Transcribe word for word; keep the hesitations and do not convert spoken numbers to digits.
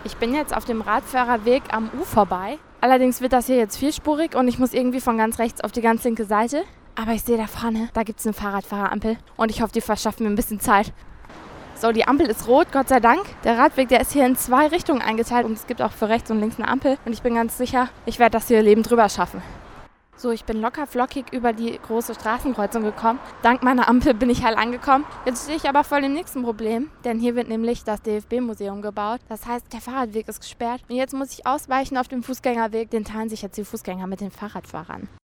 Ich bin jetzt auf dem Radfahrerweg am U vorbei. Allerdings wird das hier jetzt vierspurig und ich muss irgendwie von ganz rechts auf die ganz linke Seite. Aber ich sehe da vorne, da gibt es eine Fahrradfahrerampel und ich hoffe, die verschaffen mir ein bisschen Zeit. So, die Ampel ist rot, Gott sei Dank. Der Radweg, der ist hier in zwei Richtungen eingeteilt und es gibt auch für rechts und links eine Ampel. Und ich bin ganz sicher, ich werde das hier lebend drüber schaffen. So, ich bin locker flockig über die große Straßenkreuzung gekommen. Dank meiner Ampel bin ich heil angekommen. Jetzt stehe ich aber vor dem nächsten Problem, denn hier wird nämlich das D F B-Museum gebaut. Das heißt, der Fahrradweg ist gesperrt und jetzt muss ich ausweichen auf dem Fußgängerweg. Den teilen sich jetzt die Fußgänger mit den Fahrradfahrern.